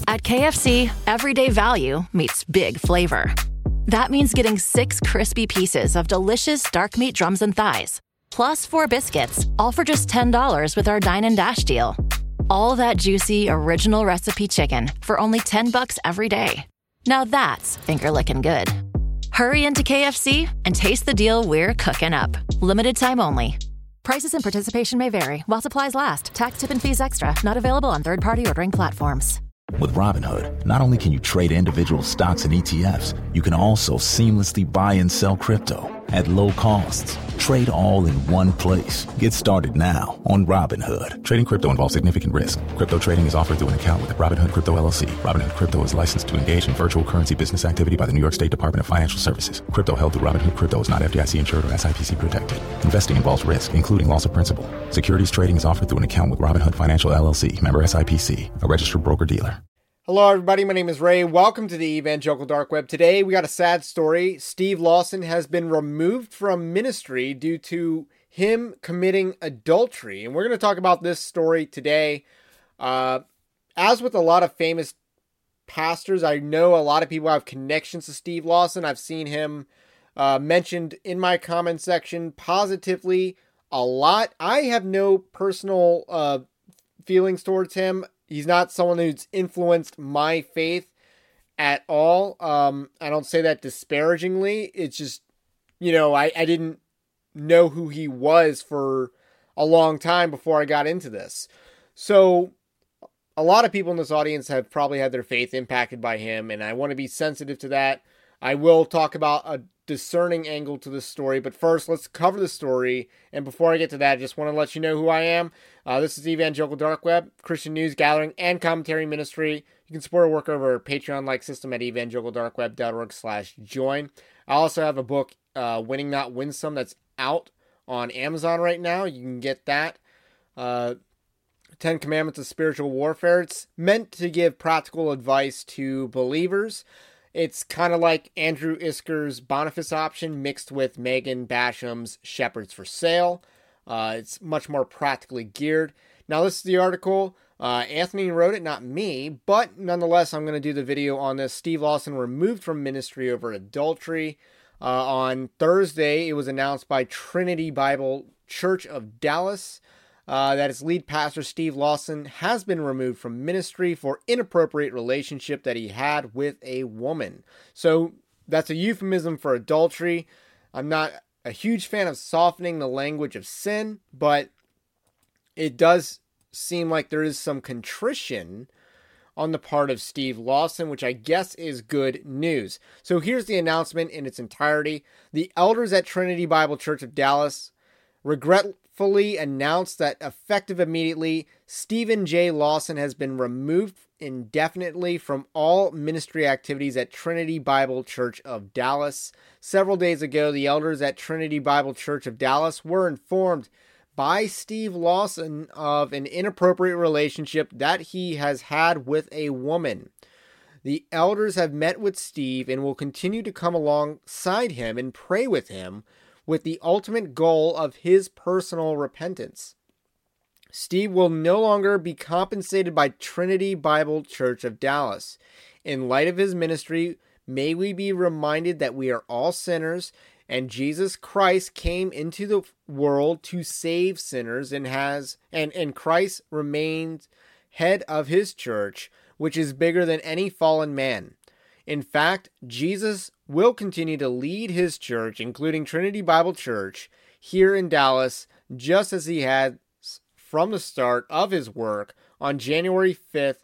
At KFC, everyday value meets big flavor. That means getting 6 crispy pieces of delicious dark meat drums and thighs, plus 4 biscuits, all for just $10 with our Dine and Dash deal. All that juicy, original recipe chicken for only $10 every day. Now that's finger-licking good. Hurry into KFC and taste the deal we're cooking up. Limited time only. Prices and participation may vary while supplies last. Tax, tip, and fees extra. Not available on third-party ordering platforms. With Robinhood, not only can you trade individual stocks and ETFs, you can also seamlessly buy and sell crypto at low costs. Trade all in one place. Get started now on Robinhood. Trading crypto involves significant risk. Crypto trading is offered through an account with Robinhood Crypto LLC. Robinhood Crypto is licensed to engage in virtual currency business activity by the New York State Department of Financial Services. Crypto held through Robinhood Crypto is not FDIC insured or SIPC protected. Investing involves risk, including loss of principal. Securities trading is offered through an account with Robinhood Financial LLC, member SIPC, a registered broker-dealer. Hello everybody, my name is Ray. Welcome to the Evangelical Dark Web. Today we got a sad story. Steve Lawson has been removed from ministry due to him committing adultery. And we're going to talk about this story today. As with a lot of famous pastors, I know a lot of people have connections to Steve Lawson. I've seen him mentioned in my comment section positively a lot. I have no personal feelings towards him. He's not someone who's influenced my faith at all. I don't say that disparagingly. It's just, I didn't know who he was for a long time before I got into this. So a lot of people in this audience have probably had their faith impacted by him, and I want to be sensitive to that. I will talk about a discerning angle to this story, but first let's cover the story. And before I get to that, I just want to let you know who I am. This is Evangelical Dark Web, Christian news gathering and commentary ministry. You can support our work over our Patreon-like system at evangelicaldarkweb.org/join. I also have a book, Winning Not Winsome, that's out on Amazon right now. You can get that. 10 Commandments of Spiritual Warfare. It's meant to give practical advice to believers. It's kind of like Andrew Isker's Boniface option mixed with Megan Basham's Shepherds for Sale. It's much more practically geared. Now, this is the article. Anthony wrote it, not me, but nonetheless, I'm going to do the video on this. Steve Lawson removed from ministry over adultery. On Thursday, it was announced by Trinity Bible Church of Dallas that its lead pastor, Steve Lawson, has been removed from ministry for inappropriate relationship that he had with a woman. So that's a euphemism for adultery. I'm not a huge fan of softening the language of sin, but it does seem like there is some contrition on the part of Steve Lawson, which I guess is good news. So here's the announcement in its entirety. The elders at Trinity Bible Church of Dallas regretfully announced that effective immediately, Stephen J. Lawson has been removed indefinitely from all ministry activities at Trinity Bible Church of Dallas. Several days ago, the elders at Trinity Bible Church of Dallas were informed by Steve Lawson of an inappropriate relationship that he has had with a woman. The elders have met with Steve and will continue to come alongside him and pray with him with the ultimate goal of his personal repentance. Steve will no longer be compensated by Trinity Bible Church of Dallas. In light of his ministry, may we be reminded that we are all sinners, and Jesus Christ came into the world to save sinners, and Christ remains head of his church, which is bigger than any fallen man. In fact, Jesus will continue to lead his church, including Trinity Bible Church, here in Dallas, just as he had from the start of his work on January 5th,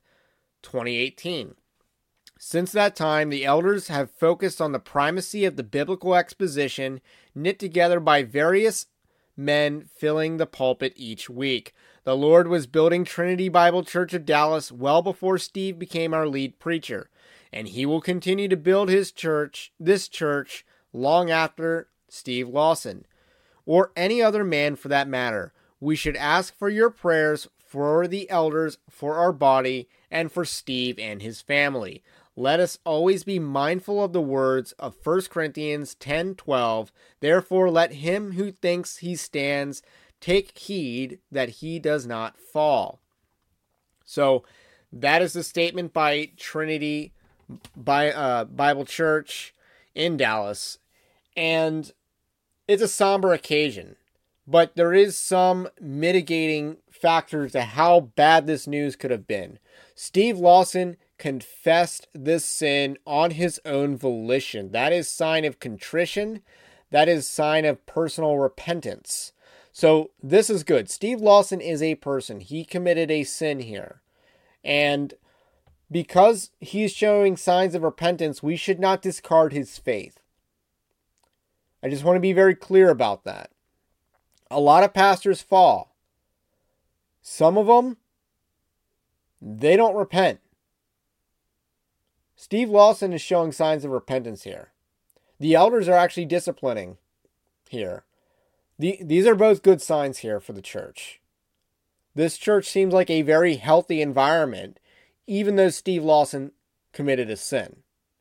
2018. Since that time, the elders have focused on the primacy of the biblical exposition knit together by various men filling the pulpit each week. The Lord was building Trinity Bible Church of Dallas well before Steve became our lead preacher, and he will continue to build this church, long after Steve Lawson, or any other man for that matter. We should ask for your prayers for the elders, for our body, and for Steve and his family. Let us always be mindful of the words of 1 Corinthians 10:12. Therefore, let him who thinks he stands take heed that he does not fall. So That is the statement by Trinity Bible Church in Dallas. And it's a somber occasion, but there is some mitigating factors to how bad this news could have been. Steve Lawson confessed this sin on his own volition. That is sign of contrition. That is sign of personal repentance. So this is good. Steve Lawson is a person. He committed a sin here. And because he's showing signs of repentance, we should not discard his faith. I just want to be very clear about that. A lot of pastors fall. Some of them, they don't repent. Steve Lawson is showing signs of repentance here. The elders are actually disciplining here. These are both good signs here for the church. This church seems like a very healthy environment, even though Steve Lawson committed a sin.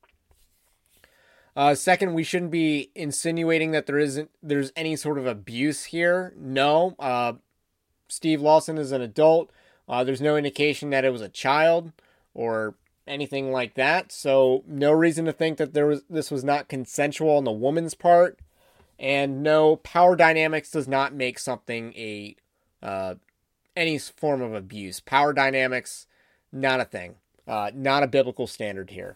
Second, we shouldn't be insinuating that there's any sort of abuse here. No, Steve Lawson is an adult. There's no indication that it was a child or anything like that. So no reason to think that this was not consensual on the woman's part. And no, power dynamics does not make something any form of abuse. Power dynamics, not a thing. Not a biblical standard here.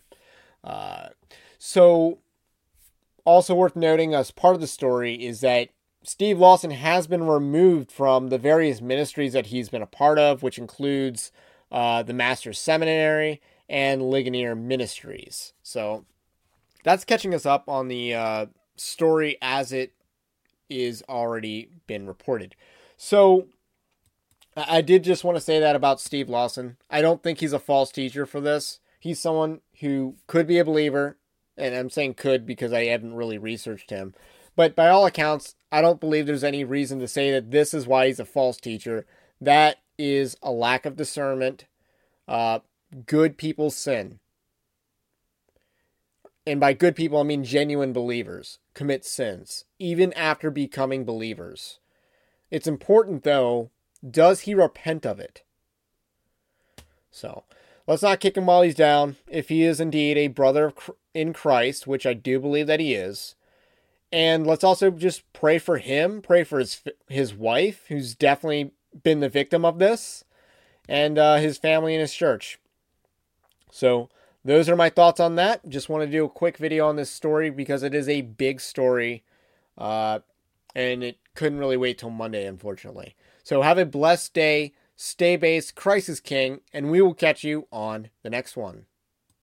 So also worth noting as part of the story is that Steve Lawson has been removed from the various ministries that he's been a part of, which includes the Master's Seminary and Ligonier Ministries. So that's catching us up on the story as it is already been reported. So I did just want to say that about Steve Lawson. I don't think he's a false teacher for this. He's someone who could be a believer, and I'm saying could because I haven't really researched him. But by all accounts, I don't believe there's any reason to say that this is why he's a false teacher. That is a lack of discernment. Good people sin. And by good people, I mean genuine believers commit sins, even after becoming believers. It's important, though, does he repent of it? So, let's not kick him while he's down. If he is indeed a brother in Christ, which I do believe that he is. And let's also just pray for him, pray for his wife, who's definitely been the victim of this, and his family and his church. So, those are my thoughts on that. Just want to do a quick video on this story because it is a big story. And it couldn't really wait till Monday, unfortunately. So have a blessed day. Stay based. Christ is King. And we will catch you on the next one.